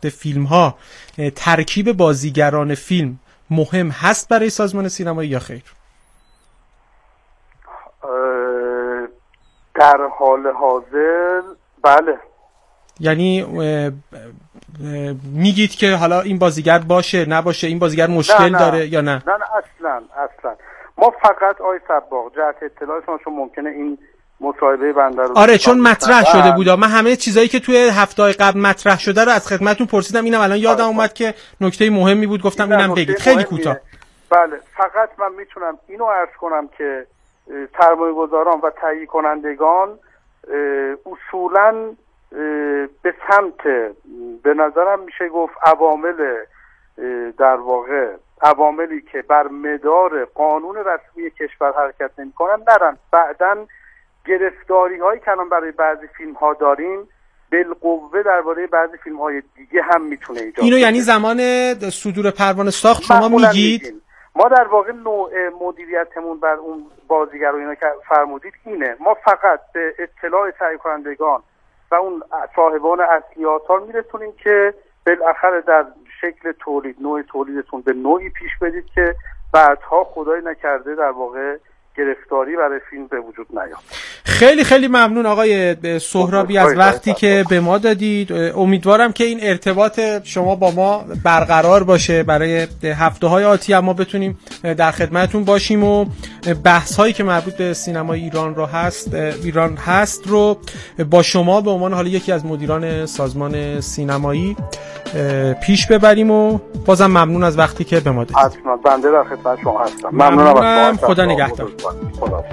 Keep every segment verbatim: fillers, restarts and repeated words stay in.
فیلم ها ترکیب بازیگران فیلم مهم هست برای سازمان سینمایی یا خیر؟ در حال حاضر بله. یعنی میگید که حالا این بازیگر باشه نباشه، این بازیگر مشکل نه نه. داره یا نه؟ نه نه اصلا اصلا ما فقط آی صباغ جهت اطلاع شما، چون ممکنه این مصاحبه بنده رو آره چون مطرح شده بود، من همه چیزایی که توی هفته‌های قبل مطرح شده رو از خدمتتون پرسیدم، اینم الان یادم اومد که نکته مهمی بود گفتم اینم بگید خیلی کوتاه. بله فقط من میتونم اینو عرض کنم که سرمایه‌گذاران و تهیه کنندگان اصولاً به سمت به نظرم میشه گفت عوامل در واقع عواملی که بر مدار قانون رسمی کشور حرکت نمی‌کنن نرن. بعداً گرفتاری هایی که الان برای بعضی فیلم ها داریم بالقوه درباره بعضی فیلم های دیگه هم میتونه ایجاد. اینو یعنی زمان صدور پروانه ساخت شما میگید؟ میگیم. ما در واقع نوع مدیریتمون بر اون بازیگر و اینا که فرمودید اینه، ما فقط به اطلاع تهیه کنندگان و اون صاحبان اصلی آثار میرسونیم که بالاخره در شکل تولید نوع تولیدتون به نوعی پیش بدید که بعدها خدای نکرده در واقع گرفتاری برای فیلم به وجود نیاد. خیلی خیلی ممنون آقای سهرابی از وقتی که به ما دادید. امیدوارم که این ارتباط شما با ما برقرار باشه، برای هفته‌های آتی ما بتونیم در خدمتتون باشیم و بحث هایی که مربوط به سینمای ایران رو هست ایران هست رو با شما به عنوان حالا یکی از مدیران سازمان سینمایی پیش ببریم. و بازم ممنون از وقتی که به ما دادید. حتما بنده در خدمت شما هستم. ممنونم. خدا نگهدار. خدا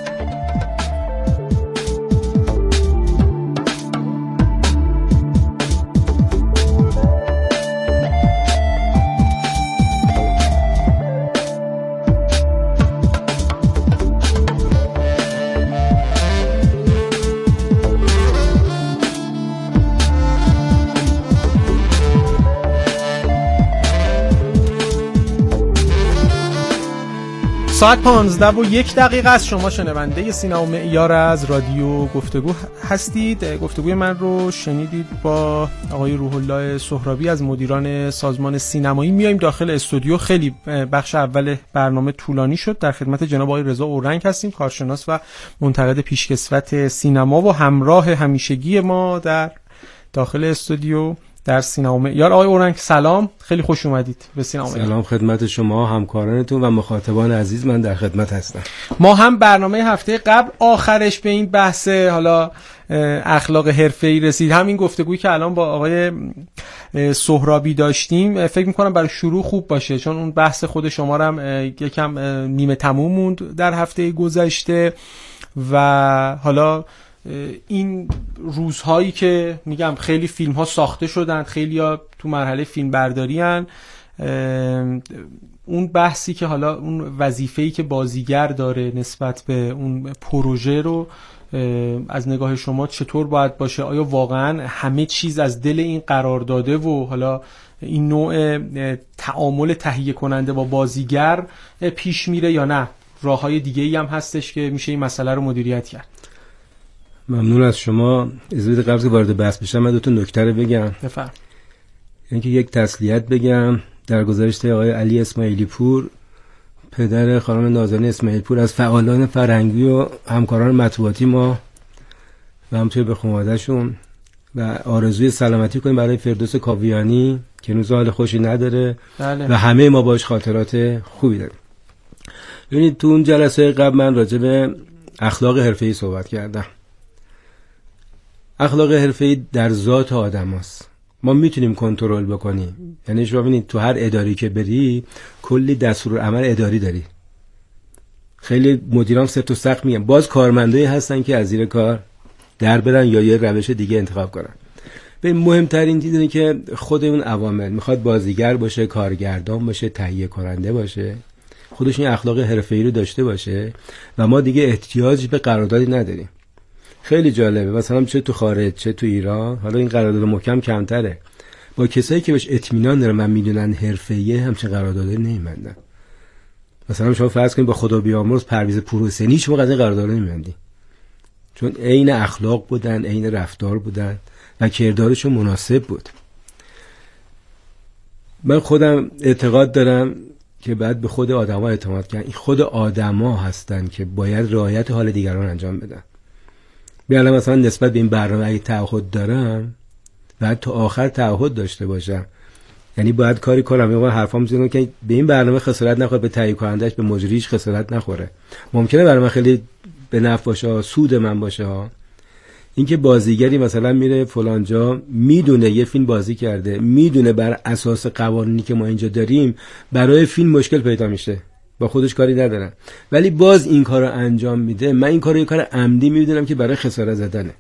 ساعت پانزده و یک دقیقه است. شما شنونده سینما معیار از رادیو گفتگو هستید. گفتگوی من رو شنیدید با آقای روح الله سهرابی از مدیران سازمان سینمایی. میایم داخل استودیو. خیلی بخش اول برنامه طولانی شد. در خدمت جناب آقای رضا اورنگ هستیم، کارشناس و منتقد پیشکسوت سینما و همراه همیشگی ما در داخل استودیو در سینما معیار. آقای اورنگ سلام، خیلی خوش اومدید به سینما معیار. سلام خدمت شما، همکارانتون و مخاطبان عزیز، من در خدمت هستم. ما هم برنامه هفته قبل آخرش به این بحث حالا اخلاق حرفه‌ای رسید. همین گفتگویی که الان با آقای سهرابی داشتیم فکر می‌کنم برای شروع خوب باشه، چون اون بحث خود شما رو هم یکم نیمه تموم موند در هفته گذشته و حالا این روزهایی که میگم خیلی فیلم ها ساخته شدن، خیلی ها تو مرحله فیلم برداری هن، اون بحثی که حالا اون وظیفه‌ای که بازیگر داره نسبت به اون پروژه رو از نگاه شما چطور باید باشه؟ آیا واقعا همه چیز از دل این قرار داده و حالا این نوع تعامل تهیه کننده با بازیگر پیش میره یا نه راههای دیگه‌ای هم هستش که میشه این مسئله رو مدیریت کرد؟ ممنون از شما. اجازه بدید قبل از وارد بحث بشم من دو تا نکته رو بگم. بفرمایید. یعنی که یک تسلیت بگم. در گذشته آقای علی اسماعیلی پور پدر خانم نازنین اسماعیلی پور از فعالان فرهنگی و همکاران مطبوعاتی ما و همچنین به خانواده‌شون و آرزوی سلامتی کنیم برای فردوس کاویانی که هنوز حال خوشی نداره. بله. و همه ما باش خاطرات خوبی داریم. ببینید تو اون جلسه قبل من راجع به اخلاق حرفه‌ای صحبت کردم. اخلاق حرفه‌ای در ذات آدم هست. ما میتونیم کنترل بکنیم. یعنی شما ببینید تو هر اداری که بری کلی دستورالعمل اداری داری. خیلی مدیران سفت و سخت میگن، باز کارمندایی هستن که از زیر کار در برن یا یه روش دیگه انتخاب کنن. به مهمترین چیز اینه که خود اون عوامل میخواد بازیگر باشه، کارگردان باشه، تهیه کننده باشه، خودش این اخلاق حرفه‌ای رو داشته باشه و ما دیگه احتیاج به قراردادی نداریم. خیلی جالبه، مثلا چه تو خارج چه تو ایران، حالا این قرارداد محکم کمتره، با کسایی که بهش اطمینان دارن من میدونن حرفه‌ایه همچین قراردادی نمی‌بندن. مثلا شما فرض کنید با خدا بیامرز پرویز پورحسینی شما قضیه قرارداد نمی‌بندی، چون عین اخلاق بودن، عین رفتار بودن و کردارشون مناسب بود. من خودم اعتقاد دارم که باید به خود آدما اعتماد کنن. این خود آدما هستن که باید رعایت حال دیگران انجام بدن. بیالم مثلا نسبت به این برنامه اگه تعهد دارم باید تا آخر تعهد داشته باشم. یعنی باید کاری کنم. من حرفام میزنم که به این برنامه خسارت نخوره، به تهیه کنندش، به مجریش خسارت نخوره. ممکنه برای من خیلی به نفع باشه، سود من باشه. اینکه بازیگری مثلا میره فلان جا، میدونه یه فیلم بازی کرده، میدونه بر اساس قوانینی که ما اینجا داریم برای فیلم مشکل پیدا میشه، با خودش کاری نداره، ولی باز این کارو انجام میده. من این کارو یه کار عمدی میدونم که برای خسارت زدنه.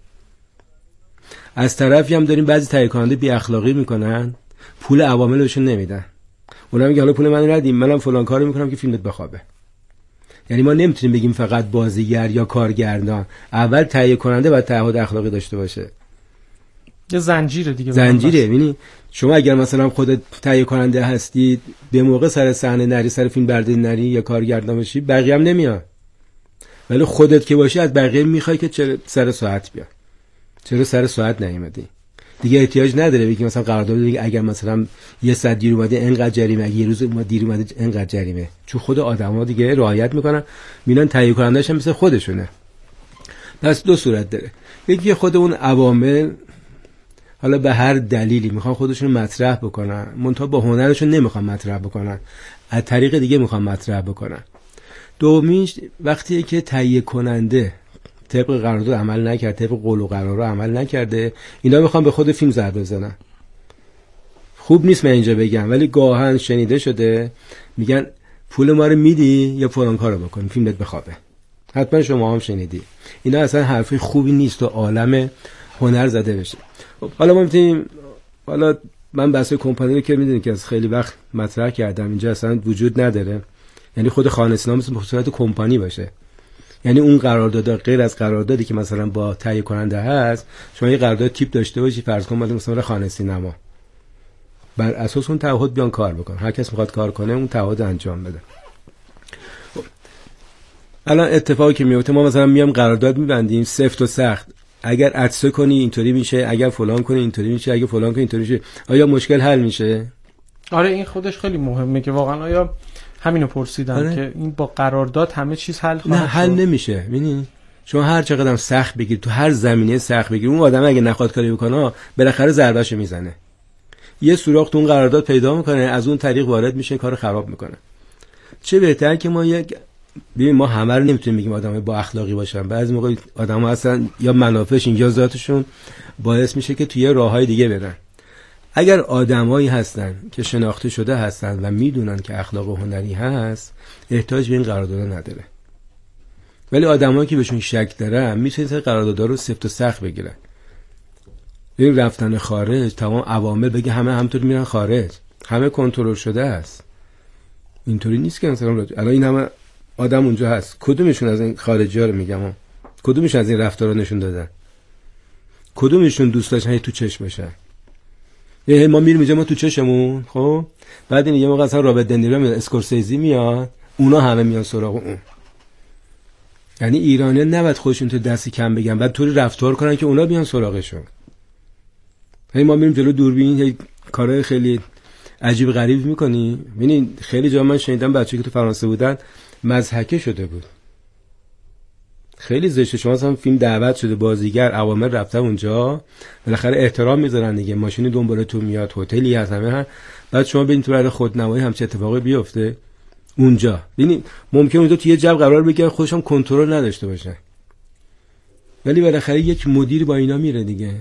از طرفی هم داریم بعضی تهیه کننده بی اخلاقی میکنن، پول عوامل بهشون نمیدن. اونا میگن حالا پول منو ندیم، منم فلان کارو میکنم که فیلمت بخوابه. یعنی ما نمیتونیم بگیم فقط بازیگر یا کارگردان، اول تهیه کننده باید تعهد اخلاقی داشته باشه. یه زنجیره دیگه. زنجیره. ببینی شما اگر مثلا خودت تهیه کننده هستی، به موقع سر صحنه نری، سر فیلم برداری نری یا کارگردان باشی، بقیه هم نمیاد. ولی خودت که باشی از بقیه میخوای که چرا سر ساعت بیا، چرا سر ساعت نیومدی. دیگه احتیاج نداره بگی مثلا قرارداد دیگه اگر مثلا یه ساعت دیر اومده اینقدر جریمه، اگه یه روز ما دیر اومده اینقدر جریمه. چون خود آدما دیگه رعایت میکنن، میرن تهیه کننده‌اش هم مثل خودشونه. پس دو صورت داره. یکی خود اون عوامل حالا به هر دلیلی میخوان خودشون مطرح بکنن، منتها با هنرشون نمیخوان مطرح بکنن، از طریق دیگه میخوان مطرح بکنن. دومیش وقتی که تهیه کننده طبق قرارداد عمل نکرده، طبق قول و قرار عمل نکرده، اینا میخوان به خود فیلم ضربه بزنن. خوب نیست من اینجا بگم، ولی گاهن شنیده شده میگن پول ما رو میدی یا فلان کارو بکن فیلمت بخوابه. حتما شما هم شنیدی. اینا اصلا حرفی خوبی نیست و عالم هنر زده بشه. حالا ما میتونیم، حالا من بحث کمپانی رو که میدونید که از خیلی وقت مطرح کردم، اینجا اصلا وجود نداره. یعنی خود خانه سینما مثل به صورت کمپانی باشه. یعنی اون قرارداد غیر از قراردادی که مثلا با تهیه کننده هست، شما یه قرارداد تیپ داشته باشی، فرض کن مثلا خانه سینما، بر اساس اون تعهد بیان کار بکن. هر کس میخواد کار کنه اون تعهد انجام بده. الان اتفاقی که میفته، ما مثلا میام قرارداد میبندیم سفت و سخت، اگر عطسه کنی اینطوری میشه، اگر فلان کنی اینطوری میشه، اگر فلان کنی اینطوری میشه. آیا مشکل حل میشه؟ آره این خودش خیلی مهمه که واقعا آیا همینو پرسیدم آره؟ که این با قرارداد همه چیز حل خواهد؟ نه حل نمیشه. ببینید شما هر چقدر هم سخت بگیر، تو هر زمینه سخت بگیر، اون آدم اگه نخواد کاری بکنه بالاخره ضربهشو میزنه، یه سوراخ تو اون قرارداد پیدا میکنه، از اون طریق وارد میشه، کارو خراب میکنه. چه بهتر که ما یک ببین ما همه رو نمیتونیم بگیم آدمای با اخلاقی باشن. بعضی موقع آدم‌ها اصلا یا منافعشون یا ذاتشون باعث میشه که توی راههای دیگه برن. اگر آدمایی هستن که شناخته شده هستن و میدونن که اخلاق و هنری هست، احتیاج به این قرارداد نداره. ولی آدمایی که بهشون شک دارن میتونن قراردادها رو سفت و سخت بگیرن. این رفتن خارج تمام عوامل بگه همه همونطور میرن خارج، همه کنترل شده است. اینطوری نیست که مثلا الان این همه آدم اونجا هست، کدومشون از این خارجی‌ها رو میگم ها، کدومشون از این رفتارا نشون دادن، کدومشون دوست داشتن تو چشم باشن؟ یه ما میریم اینجا ما تو چشمون، خب بعد این یه موقع اصلا رابرت دنیرو میاد، اسکورسیزی میاد، اونا همه میان سراغ اون. یعنی ایرانی‌ها نباید خودشون تو دستی کم بگن، بعد طوری رفتار کنن که اونا بیان سراغشون. هی ما میریم جلو دوربین، هی کارهای خیلی عجیب غریب میکنی. ببین خیلی جا من شنیدم بچه‌ای که تو فرانسه بودن مضحکه شده بود. خیلی زشته. شما مثلا فیلم دعوت شده، بازیگر عوامل رفتن اونجا، بالاخره احترام میذارن دیگه، ماشینی دنبالتون میاد، هتلی هست، همه هم. بعد شما ببینید تو برای خودنمایی همچین اتفاقی بیفته اونجا. ببین ممکن اونجا تو یه جو قرار بگیره، خودش هم کنترل نداشته باشه، ولی بالاخره یک مدیر با اینا میره دیگه.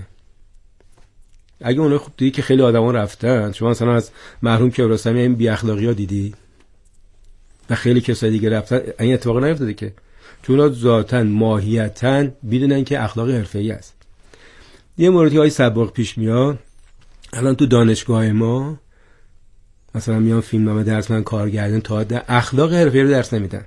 اگه اونها خوب دیدی که خیلی آدما رفتن، شما مثلا از مرحوم کیارستمی این بی اخلاقی‌ها دیدی و خیلی کسای دیگه رفتن، این اتفاق نیفتاده که چون اونا ذاتاً ماهیتاً میدونن که اخلاق حرفه‌ای است. یه موردی های سبق پیش میاد الان تو دانشگاه ما، مثلا میان فیلمنامه درس من کارگردان تا اخلاق حرفه‌ای رو درس نمیدن،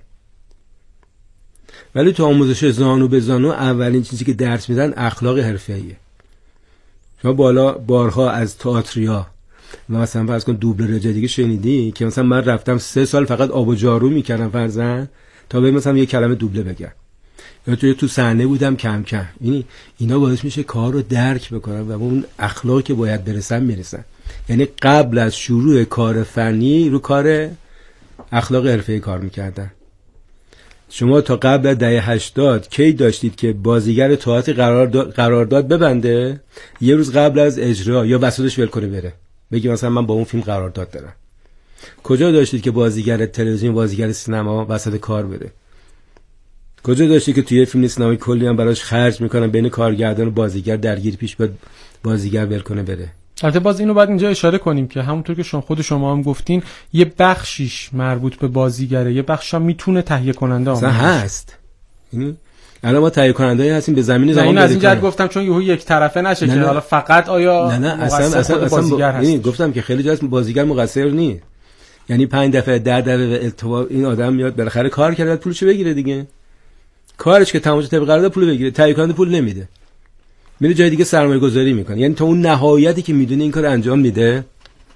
ولی تو آموزش زانو به زانو اولین چیزی که درس میدن اخلاق حرفه‌ایه. شما بالا بارها از تئاتریا و مثلا فرض کن دوبله رجا دیگه شنیدی که مثلا من رفتم سه سال فقط آب و جارو میکردم فرضاً تا به مثلا یه کلمه دوبله بگم، یا تو تو صحنه بودم کم کم. یعنی اینا باعث میشه کار رو درک بکنن و اون اخلاقی که باید برسن میرسن. یعنی قبل از شروع کار فنی رو کار اخلاق حرفه‌ای کار میکردن. شما تا قبل از دهه هشتاد کی داشتید که بازیگر تئاتر قرارداد قرارداد ببنده یه روز قبل از اجرا یا وسطش ول کنه بره بگی مثلا من با اون فیلم قرارداد دارم؟ کجا داشتید که بازیگر تلویزیون بازیگر سینما وسط کار بره؟ کجا داشتید که توی فیلم سینمایی کلی هم براش خرج میکنن بین کارگردان و بازیگر درگیر پیش بیاد بازیگر ول کنه بره؟ البته باز اینو باید اینجا اشاره کنیم که همونطور که شما خود شما هم گفتین یه بخشیش مربوط به بازیگره، یه بخشش هم میتونه تهیه کننده اصلا هست. یعنی الان ما تهیه کننده‌ای هستیم به زمین زمان. این از این جهت گفتم چون یهو یک طرفه نشه که حالا فقط آیا نه نه اصلا اصلا, اصلا بازیگر هست. یعنی گفتم که خیلی جاست بازیگر مقصر نیست. یعنی پنج دفعه ده دفعه التوا این آدم میاد بالاخره کار کرده پولشو بگیره دیگه. کارش که تمام طبق قرارداد پول بگیره، تهیه کننده پول نمیده. میره جای دیگه سرمایه گذاری میکنه. یعنی تا اون نهایتی که میدونه این کار انجام میده.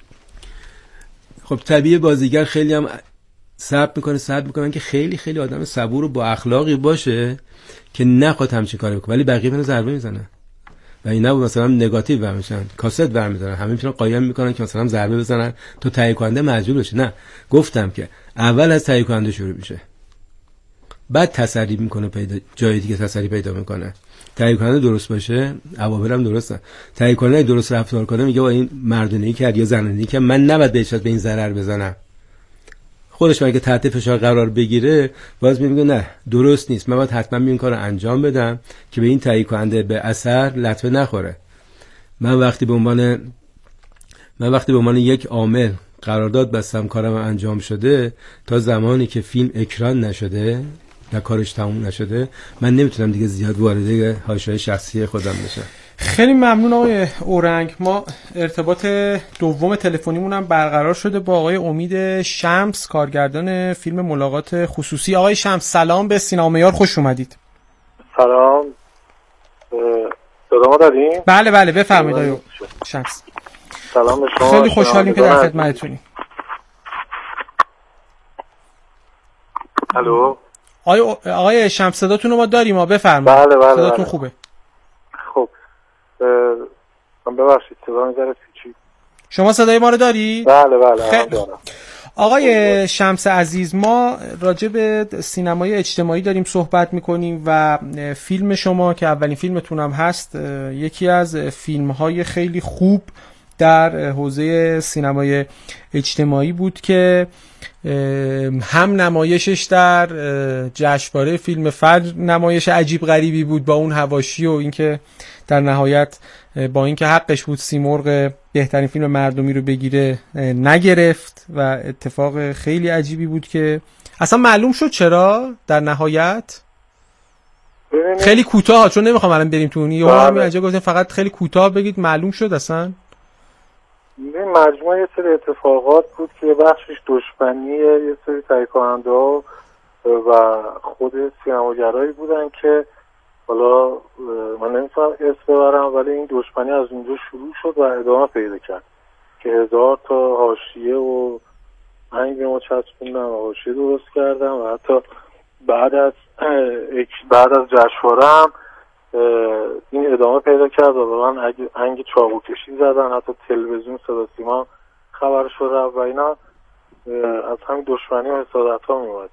خب طبیعی بازیگر خیلی هم صبر میکنه صبر میکنن که خیلی خیلی آدم صبور و با اخلاقی باشه که نخواد همچین کاری بکنه، ولی بقیه منو ضربه میزنن و اینا مثلا نگاتیو برمیشن، کاست برمیدارن، همه میتونن قایم میکنن که مثلا ضربه بزنن تو تهیه کننده مجبور بشه. نه، گفتم که اول از تهیه کننده شروع میشه، بعد تسری میکنه پیدا جای دیگه تسری پیدا میکنه. تهیه کننده درست باشه، عواملم درسته. تهیه کننده درست رفتار کنه میگه با این مردونه‌ای کرد یا زنونه‌ای که من نباید بهش به این ضرر بزنم. خودش مگه تحت فشار قرار بگیره باز میگه نه درست نیست، من باید حتما این کارو انجام بدم که به این تهیه کننده به اثر لطمه نخوره. من وقتی به عنوان من وقتی به عنوان یک عامل قرارداد بستم کارم انجام شده، تا زمانی که فیلم اکران نشده و کارش تموم نشده من نمیتونم دیگه زیاد وارد حاشیه شخصی خودم بشم. خیلی ممنون آقای اورنگ. ما ارتباط دوم تلفنیمون هم برقرار شده با آقای امید شمس، کارگردان فیلم ملاقات خصوصی. آقای شمس سلام، به سینما معیار خوش اومدید. سلام، صدامو دارین؟ بله بله بفرمایید آقای شمس. سلام به شما. خیلی خوشحالیم که در خدمتتونیم. الو آقای آقای شمس صداتون رو ما داریم، ما بفرمایید. بله بله صداتون بله. خوبه. خب من ببخشید صدا میذاره چی؟ شما صدای ما رو داری؟ بله بله خیلی دارم. آقای شمس عزیز، ما راجع به سینمای اجتماعی داریم صحبت میکنیم و فیلم شما که اولین فیلمتون هم هست یکی از فیلم‌های خیلی خوب در حوزه سینمای اجتماعی بود که هم نمایشش در جشنواره فیلم فجر نمایش عجیب غریبی بود با اون حواشی و اینکه در نهایت با اینکه حقش بود سیمرغ بهترین فیلم مردمی رو بگیره نگرفت و اتفاق خیلی عجیبی بود که اصلا معلوم شد چرا در نهایت. خیلی کوتاه چون نمیخوام الان بریم تو اون یه همین اینجا گفتم فقط خیلی کوتاه بگید معلوم شد اصلا. این مجموعه یه سری اتفاقات بود که بخشش دشمنی یه سری تهیه کننده‌ها و خود سینماگرایی بودن که حالا من نمیتونم اسم ببرم، ولی این دشمنی از اونجا شروع شد و ادامه پیدا کرد که هزار تا حاشیه و آهنگ ما چسبوندن و حاشیه درست کردن و حتی بعد از بعد از جشنواره هم این ادامه پیدا کرد و به من آهنگ چاقو کشی زدن، حتی تلویزیون صدا سیما خبرش رو رفت و اینا از همین دشمنی و حسادت ها میومد.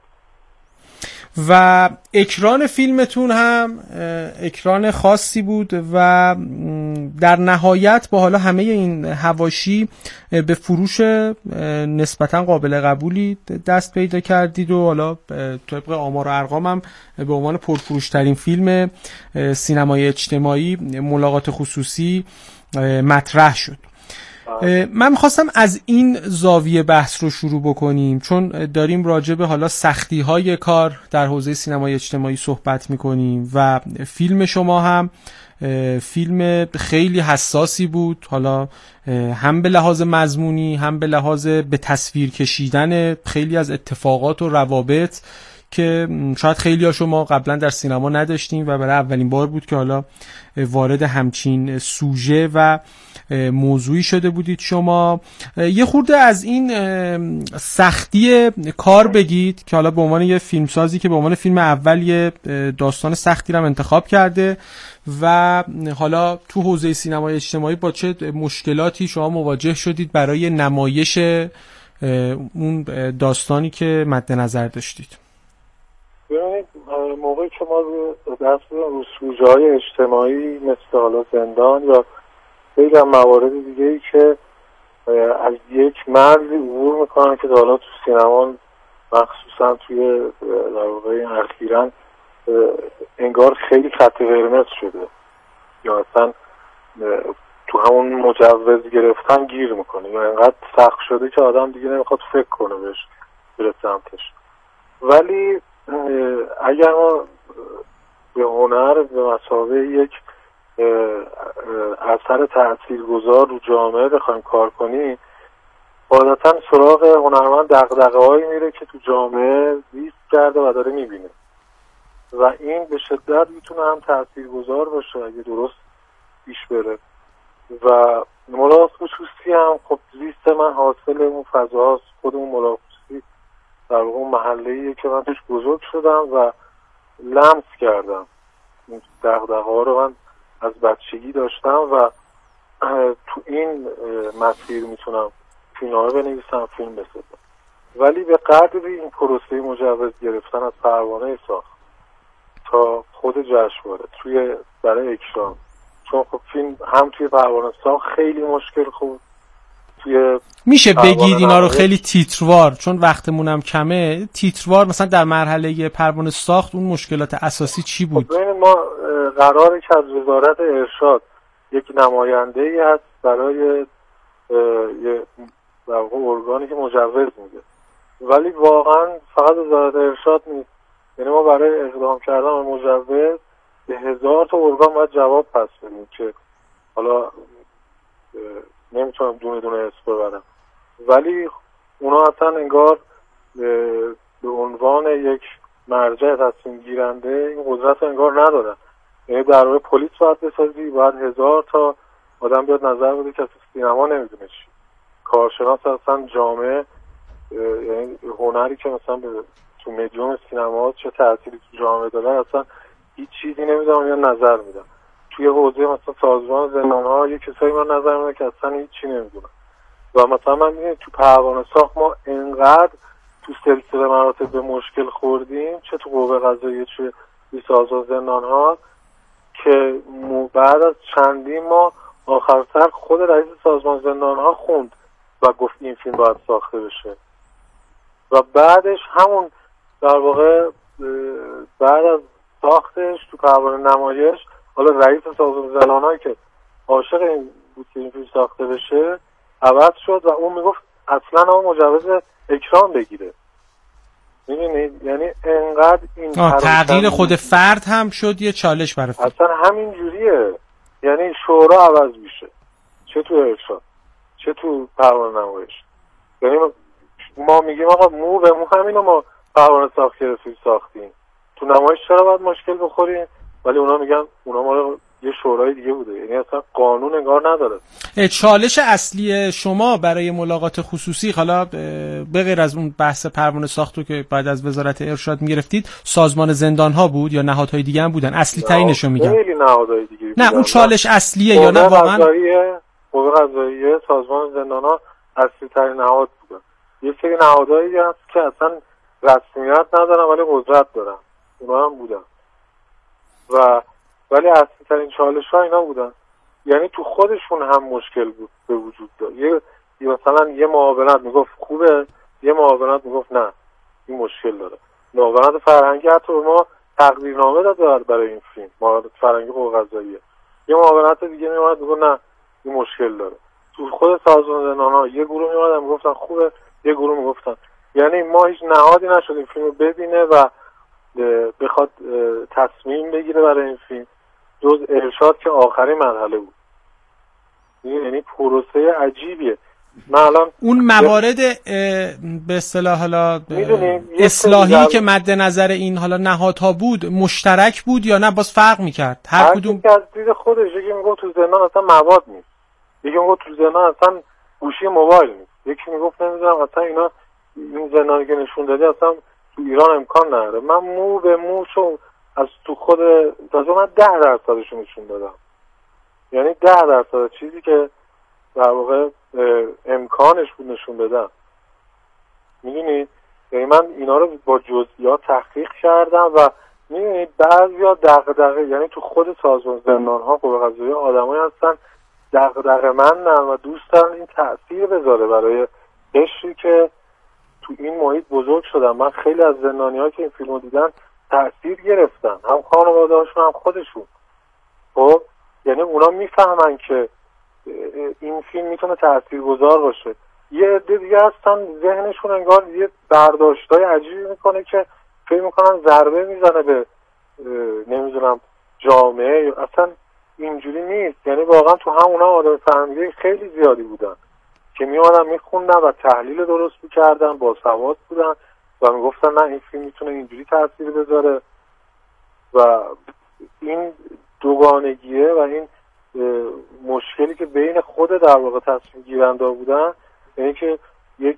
و اکران فیلمتون هم اکران خاصی بود و در نهایت با حالا همه این حواشی به فروش نسبتا قابل قبولی دست پیدا کردید و حالا طبق آمار و ارقام هم به عنوان پرفروشترین فیلم سینمای اجتماعی ملاقات خصوصی مطرح شد. من میخواستم از این زاویه بحث رو شروع بکنیم چون داریم راجع به حالا سختی های کار در حوزه سینمای اجتماعی صحبت میکنیم و فیلم شما هم فیلم خیلی حساسی بود، حالا هم به لحاظ مضمونی هم به لحاظ به تصویر کشیدن خیلی از اتفاقات و روابط که شاید خیلی ها شما قبلا در سینما نداشتیم و برای اولین بار بود که حالا وارد همچین سوژه و موضوعی شده بودید شما. یه خورده از این سختی کار بگید که حالا به عنوان یه فیلمسازی که به عنوان فیلم اول یه داستان سختی رو انتخاب کرده و حالا تو حوزه سینمای اجتماعی با چه مشکلاتی شما مواجه شدید برای نمایش اون داستانی که مد نظر داشتید؟ ببینید موقعی که ما دست رو سوژه‌های اجتماعی مثل حالا زندان یا خیلی هم موارد دیگه ای که از یک مرزی عبور میکنن که حالا تو سینما مخصوصا توی در واقع اخیراً انگار خیلی خط قرمز شده یا اصلا تو همون مجوز گرفتن گیر میکنه یا انقدر سخت شده که آدم دیگه نمیخواد فکر کنه بهش بره سمتش. ولی اگر ما به هنر به مثابه یک اثر تاثیرگذار رو جامعه بخوایم کار کنیم، عادتاً سراغ هنرمند دغدغه‌هایی میره که تو جامعه زیست کرده و داره میبینه و این به شدت میتونه هم تاثیرگذار باشه اگه درست پیش بره. و ملاحظ خصوصی هم خب زیست من حاصل اون فضاست، خود اون ملاحظ خصوصی در اون محله‌ایه که من توش بزرگ شدم و لمس کردم. این دغدغه‌ها رو من از بچگی داشتم و تو این مسیر میتونم فیلم‌ها بنویسم، فیلم بسازم. ولی به قدری این پروسه مجوز گرفتن از پروانه ساخت تا خود جشنواره توی برای اکران، چون خب فیلم هم توی پروانه ساخت خیلی مشکل خود توی میشه بگید اینا رو خیلی تیتروار، چون وقتمونم کمه، تیتروار مثلا در مرحله پروانه ساخت اون مشکلات اساسی چی بود؟ خب ما قراره که از وزارت ارشاد یک نماینده‌ای هست برای یه در واقع ارگانی که مجوز میده، ولی واقعا فقط وزارت ارشاد نیست. یعنی ما برای اقدام کردن به مجوز به هزار تا ارگان باید جواب پس بدیم که حالا نمیتونم دونه دونه اسم ببرم، ولی اونا اصلا انگار به عنوان یک مرجع تصمیم گیرنده این قدرت رو انگار ندارن. یعنی در واقع پلیس باید بسازی، باید هزار تا آدم بیاد نظر بده که از سینما نمیدونه چی، کارشناس اصلا جامعه، یعنی هنری که مثلا به تو مدیوم سینما چه تأثیری تو جامعه داره اصلا هیچ چیزی نمیدونم یا نظر میدم. توی حوزه مثلا سازمان زندان‌ها یه کسایی من نظر میدم که اصلا هیچ چی نمیدونم. و مثلا من می‌بینم تو پروانه ساخت ما انقدر تو سلسله مراتب به مشکل خوردیم، چه تو قوه قضاییه چه تو سازمان زندان‌ها، که بعد از چندین ماه آخر سر خود رئیس سازمان زندان‌ها خوند و گفت این فیلم باید ساخته بشه و بعدش همون در واقع بعد از ساختش تو پروانه نمایش حالا رئیس سازمان زندان‌هایی که عاشق این بود که این فیلم ساخته بشه عوض شد و اون میگفت اصلا اون مجوز اکران بگیره. می‌بینید یعنی انقدر این تغییر خود فرد هم شد یه چالش برای فرد. اصلا همین جوریه، یعنی شورا عوض میشه چه تو ارشاد چه تو پروانه نمایش. یعنی ما میگیم آقا مو به مو همینو ما پروانه ساخت گرفتیم ساختیم، تو نمایش چرا باید مشکل بخوریم؟ ولی اونا میگن اونا ما یه شورای دیگه بوده. یعنی اصلا قانون انگار نداره. چالش اصلی شما برای ملاقات خصوصی، حالا به غیر از اون بحث پروانه ساختو که بعد از وزارت ارشاد میگرفتید، سازمان زندان ها بود یا نهادهای دیگه هم بودن؟ اصلی ترینشو میگم. خیلی نهادهای دیگه بودن. نه اون چالش اصلیه یا نه واقعا؟ قوه قضاییه، سازمان زندان ها اصلی ترین نهاد بودن. یه سری نهادهایی هست که اصلا رسمیت ندارن ولی قدرت دارن، اونا هم بودن. و ولی اصلی ترین چالش ها اینا بودن. یعنی تو خودشون هم مشکل بود به وجود داد. یه مثلا یه معاونت میگفت خوبه، یه معاونت میگفت نه این مشکل داره. معاونت فرهنگی حتی ما تقدیرنامه داد برای این فیلم، معاونت فرهنگی قوه قضاییه. یه معاونت دیگه میومد میگفت نه این مشکل داره. تو خود سازمان زندان‌ها یه گروه میومدن میگفتن خوبه، یه گروه میگفتن. یعنی ما هیچ نهادی نشدیم فیلمو ببینه و بخواد تصمیم بگیره برای این فیلم جز ارشاد که آخرین مرحله بود. یعنی پروسه عجیبیه. من الان اون موارد به اصطلاح حالا اصلاحی که مد نظر این حالا نهادها بود مشترک بود یا نه باز فرق میکرد؟ هر, هر کدوم از دید خودش. یکی میگفت تو زندان اصلا مواد نیست، یکی میگفت تو زندان اصلا گوشی موبایل نیست، یکی میگفت نمیدونم اصلا اینا این زندانی که نشون دادی اصلا تو ایران امکان نداره. من مو به مو شو از تو خود تازه من ده درصدشو نشون دادم، یعنی ده درصد چیزی که در واقع امکانش بود نشون بدم. میدونید یعنی من اینا رو با جزئیات تحقیق کردم و میدونید بعضیا دغدغه، یعنی تو خود سازمان زندان ها قوه قضاییه آدمایی هستن دغدغه‌مندن و دوست دارن این تأثیر بذاره برای قشری که تو این محیط بزرگ شدن. من خیلی از زندانی‌ها که این فیلمو دیدن تأثیر گرفتن، هم خانواده‌هاشون هم خودشون. خب یعنی اونا میفهمن که این فیلم میتونه تاثیرگذار باشه. یه عده دیگه هستن ذهنشون انگار یه برداشتای عجیبی میکنه که فکر میکنن ضربه میزنه به نمیدونم جامعه، اصلا اینجوری نیست. یعنی واقعا تو همونا آدم فهمیده خیلی زیادی بودن که میومدن میخوندن و تحلیل درست میکردن، با سواد بودن و میگفتن نه این فیلم میتونه اینجوری تاثیر بذاره. و این دوگانگیه و این مشکلی که بین خود در واقع تصمیم گیرنده بودن، یعنی که یک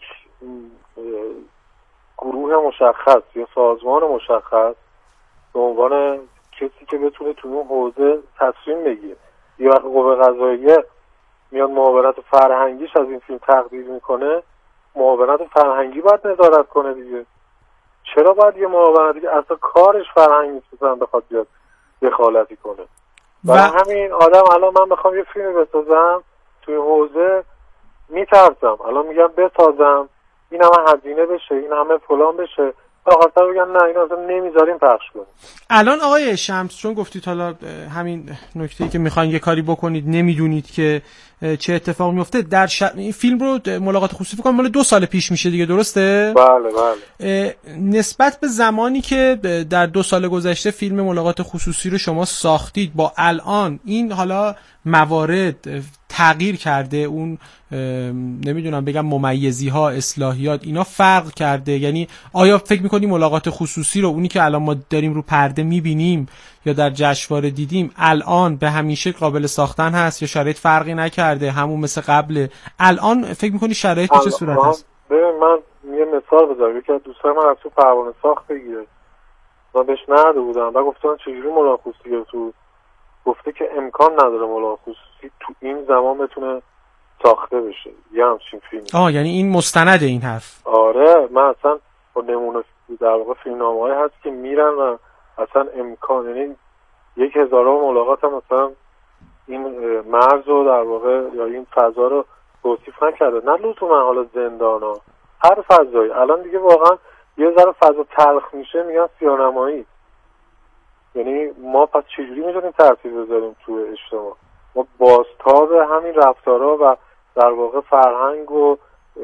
گروه مشخص یا سازمان مشخص به عنوان کسی که بتونه تو اون حوزه تصمیم بگیره، یا قوه قضاییه میاد معاونت فرهنگیش از این فیلم تقدیر میکنه، معاونت فرهنگی باید نظارت کنه دیگه. چرا باید یه معاونتی که اصلا کارش فرهنگ نیست مثلا بخواد بیاد دخالتی کنه؟ و همین آدم الان من بخوام یه فیلم بسازم توی حوزه میترسم، الان میگم بسازم این همه هزینه بشه این همه فلان بشه، آخرتر بگم نه این اصلا نمیذاریم پخش کنیم. الان آقای شمس چون گفتید حالا همین نکته‌ای که میخواین یه کاری بکنید نمیدونید که چه اتفاق میفته در ش... این فیلم رو ملاقات خصوصی فکر کنم مال دو سال پیش میشه دیگه، درسته؟ بله بله. نسبت به زمانی که در دو سال گذشته فیلم ملاقات خصوصی رو شما ساختید با الان این حالا موارد تغییر کرده؟ اون نمیدونم بگم ممیزی ها اصلاحیات اینا فرق کرده؟ یعنی آیا فکر میکنی ملاقات خصوصی رو اونی که الان ما داریم رو پرده میبینیم یا در جشنواره دیدیم الان به همین شکل قابل ساختن هست یا شرایط فرقی نکرده همون مثل قبل؟ الان فکر میکنی شرایط به چه صورت هست؟ ببین من یه مثال بزنم، یکی از دوستان من از تو پروانه ساخت بگیره، من بهش نرده بودم و گفتم چجوری ملاقات خصوصی تو، گفته که امکان نداره ملاقات خصوصی تو این زمان بتونه ساخته بشه یه همچین فیلمی. آه یعنی این مستنده این حرف؟ آره من اصلا با نمونه در واقع فیلمنامه‌ای هست که میرن و اصلا امکان، یعنی یک هزارم ملاقات هم مثلا این مرز رو در واقع یا این فضا رو توصیف نکرده، نه لزوما حالا زندان ها، هر فضایی. الان دیگه واقعا یه ذره فضا تلخ میشه میگن سیاه‌نمایی. یعنی ما پس چجوری میتونیم تاثیر بذاریم تو اجتماع؟ ما بازتاب همین رفتارها و در واقع فرهنگ و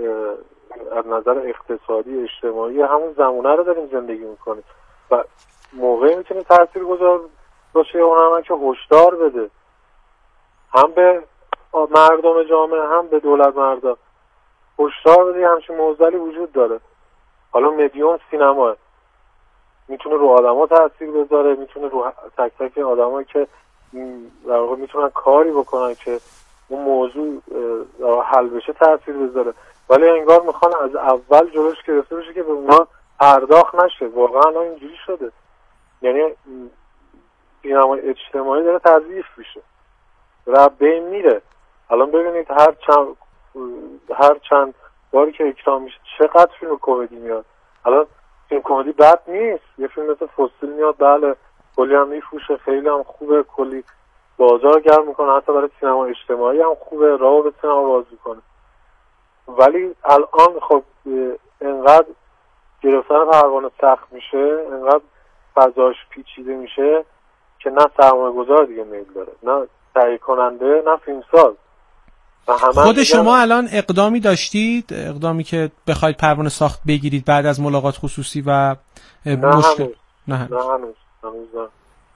از نظر اقتصادی اجتماعی همون زمانه رو داریم زندگی میکنیم و موقعی میتونه تاثیر گذار باشه اون هم که هشدار بده هم به مردم جامعه هم به دولت مردم، هشدار بده همچین معضلی وجود داره. حالا مدیوم سینما میتونه رو آدما تاثیر بذاره، میتونه رو تک تک آدمایی که در واقع میتونن کاری بکنن که اون موضوع حل بشه تاثیر بذاره، ولی انگار میخوان از اول جلوش گرفته بشه که به اونا پرداخت نشه. واقعا اینجوری شده، یعنی سینما اجتماعی داره تضعیف میشه، داره بین میره. الان ببینید هر چند هر چند باری که اکرام میشه چقدر فیلم کمدی میاد. الان فیلم کمدی بد نیست، یه فیلم مثل فسیل میاد بله کلی هم میفروشه، خیلی هم خوبه، کلی بازار گرم میکنه، حتی برای سینما اجتماعی هم خوبه، راه به سینما باز میکنه. ولی الان خب انقدر گرفتن پروانه سخت میشه، انقدر فضاش پیچیده میشه که نه سرمایه گذار دیگه میل داره، نه تهیه کننده، نه فیلمساز. خود شما الان اقدامی داشتید، اقدامی که بخواید پروانه ساخت بگیرید بعد از ملاقات خصوصی و مشکل؟ نه هنوز نه هنوز هنوز نه.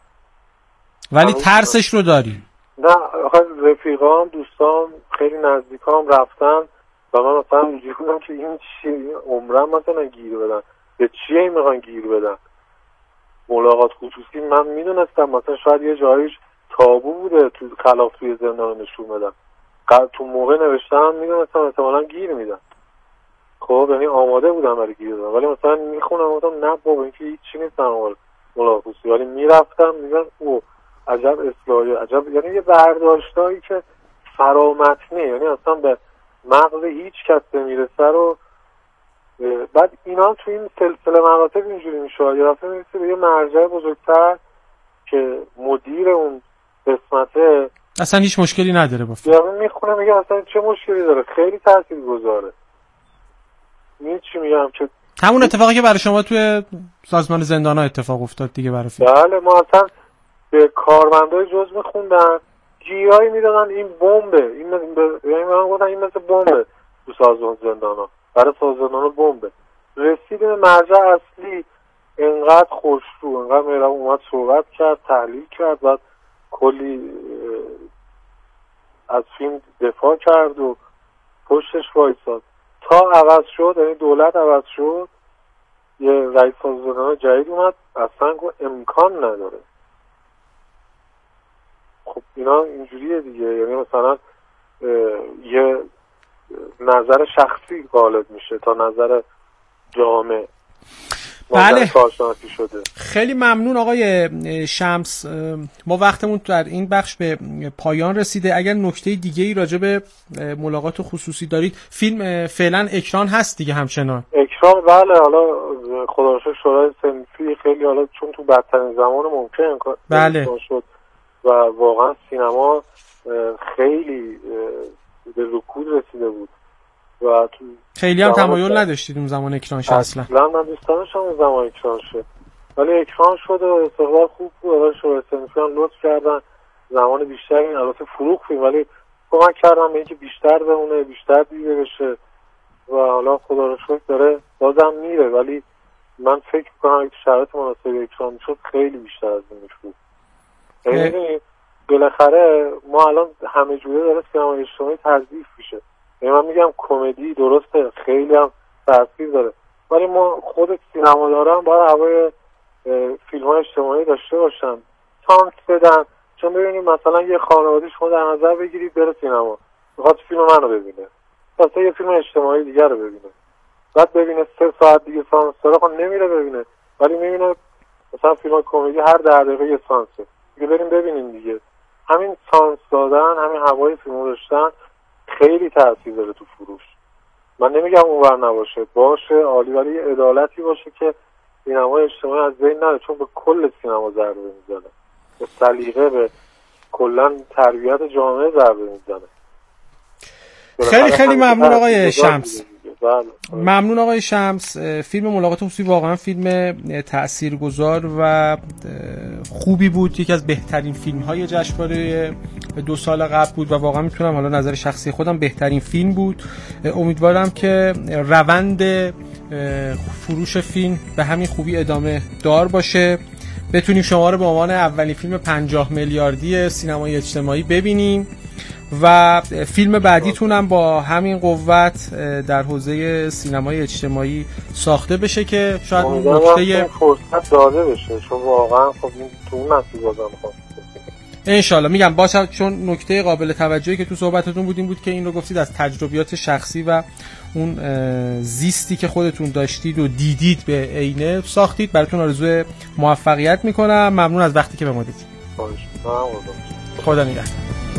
ولی ترسش رو داری؟ نه آخه رفیقام دوستان خیلی نزدیکام رفتن و من مثلا اینجوری بودم که این چیه، عمرم مثلا گیر بدن به چیه این میخوان گیر بدن. ملاقات خصوصی من میدونستم مثلا شاید یه جاییش تابو بوده تو خلاف توی زندان نشون بدن، تو موقع نوشتم میدونستم احتمالاً گیر میدن، خب یعنی آماده بودم برای گیر دادن، ولی مثلا میخونم گفتم نه بابا این که هیچی نیست ملاقات خصوصی، ولی میرفتم میگن او عجب اصلاحی، عجب، یعنی یه برداشتایی که فرامتنی، یعنی اصلا به مغز هیچ کس نمیرسه رو. بعد اینا تو این سلسله مراتب اینجوری میشه، یه دفعه میرسه به یه مرجع بزرگتر که مدیر اون قسمته اصلا هیچ مشکلی نداره با فیلم، یعنی میخونه میگه اصلا چه مشکلی داره، خیلی تاثیرگذاره. این چی میگم که همون اتفاقی که برای شما توی سازمان زندان‌ها اتفاق افتاد دیگه برای فیلم. بله ما اصلا به کارمندای جزء میخوندن، گیرایی میدادن این بمبه، این یعنی من گفتم این مثل بمبه تو سازمان زندان‌ها، برای سازمان زندان‌ها بمبه. رسیدیم به مرجع اصلی، انقدر خوشرو، انقدر مهربون اومد صحبت کرد، تحلیل کرد، بعد کلی از فیلم دفاع کرد و پشتش وایساد تا عوض شد، یعنی دولت عوض شد، یه رئیس سازمان جدید اومد، اصلا گفت امکان نداره. خب اینا اینجوریه دیگه، یعنی مثلا یه نظر شخصی غالب میشه تا نظر جامعه. بله شده. خیلی ممنون آقای شمس، ما وقتمون در این بخش به پایان رسیده. اگر نکته دیگه ای راجع به ملاقات خصوصی دارید، فیلم فعلا اکران هست دیگه همچنان؟ اکران بله، حالا خدا رو شکر شورای صنفی خیلی، حالا چون تو بدترین زمان ممکن بله شد و واقعا سینما خیلی به رکود رسیده بود و تو خیلی هم تمایل نداشتید اون زمان اکران شه اصلا. اصلا من دوست داشتم اون زمان اکران شه، ولی اکران شد و استقبال خوب بود. آقای شورای صنفی هم لطف کردن زمان بیشتری، البته فروختیم ولی کمک کردن به اینکه بیشتر بمونه، بیشتر دیده بشه و حالا خدا رو شکر داره بازم میره، ولی من فکر می‌کنم اگه شرایط مناسب اکران میشد خیلی بیشتر از این میشد. یعنی بالاخره ما الان همه جوره داره سینما اجتماعی تضعیف میشه. یعنی من میگم کمدی درسته خیلی هم تاثیر داره، ولی ما خود سینماداران باید هوای فیلم‌های اجتماعی داشته باشن، تانس بدن. چون ببینید مثلا یه خانواده شما در نظر بگیرید بره سینما، میخواد فیلم منو ببینه، مثلا یه فیلم اجتماعی دیگر رو ببینه، بعد ببینه سه ساعت دیگه سانس داره، خب نمیره ببینه، ولی میبینه مثلا فیلم کمدی هر ده دقیقه یه سانسه، دیگه بریم ببینیم دیگه. همین سانس دادن، همین هوای فیلمو داشتن خیلی تاثیر داره تو فروش. من نمیگم اونور نباشه، باشه عالی، ولی یه عدالتی باشه که سینمای اجتماعی از بین نره، چون به کل سینما ضربه میزنه، به سلیقه، به کلا تربیت جامعه ضربه میزنه. خیلی خیلی ممنون آقای شمس. ممنون آقای شمس. فیلم ملاقات خصوصی واقعا فیلم تاثیرگذار و خوبی بود، یکی از بهترین فیلم‌های جشنواره دو سال قبل بود و واقعا میتونم حالا نظر شخصی خودم بهترین فیلم بود. امیدوارم که روند فروش فیلم به همین خوبی ادامه دار باشه، بتونیم شما رو به عنوان اولین فیلم پنجاه میلیاردی سینمای اجتماعی ببینیم و فیلم بعدیتون هم با همین قوت در حوزه سینمای اجتماعی ساخته بشه که شاید نکته فرصت داده بشه، چون واقعا خب این تو اون مسیر بازم میخوام انشالله. میگم باشه، چون نکته قابل توجهی که تو صحبتتون بود این بود که این رو گفتید از تجربیات شخصی و اون زیستی که خودتون داشتید و دیدید به عینه ساختید. براتون آرزوی موفقیت میکنم. ممنون از وقتی که به ما دادید. خدا نگهدار.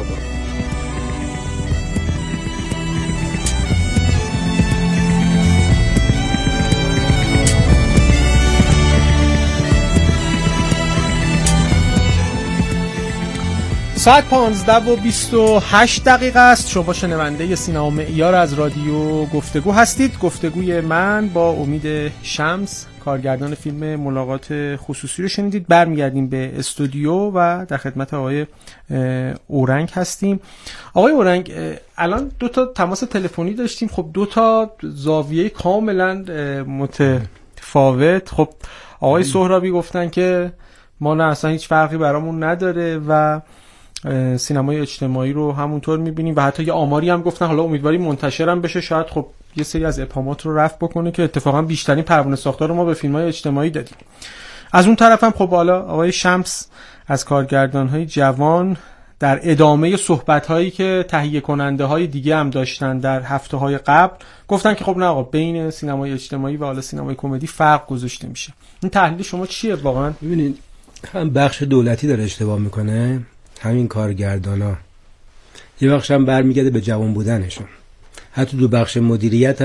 ساعت پانزده و بیست و هشت دقیقه است. شما شنونده سینما معیار از رادیو گفتگو هستید. گفتگوی من با امید شمس، کارگردان فیلم ملاقات خصوصی رو شنیدید. برمیگردیم به استودیو و در خدمت آقای اورنگ هستیم. آقای اورنگ، الان دو تا تماس تلفنی داشتیم، خب دو تا زاویه کاملا متفاوت. خب آقای سهرابی گفتن که ما نه اصلا هیچ فرقی برامون نداره و سینمای اجتماعی رو همونطور می‌بینیم و حتی یه آماری هم گفتن حالا امیدواریم منتشرم بشه، شاید خب یه سری از ابهامات رو رفع بکنه که اتفاقا بیشترین پروانه ساختار رو ما به فیلم‌های اجتماعی دادیم. از اون طرف هم خب حالا آقای شمس از کارگردان‌های جوان در ادامه صحبت‌هایی که تهیه کننده‌های دیگه هم داشتن در هفته‌های قبل گفتن که خب نه آقا بین سینمای اجتماعی و حالا سینمای کمدی فرق گذاشته میشه. این تحلیل شما چیه واقعا؟ ببینید هم بخش دولتی داره اشتباه میکنه، همین کارگردانا، یه بخش هم برمیگرده به جوان بودنشون. حتی دو بخش مدیریت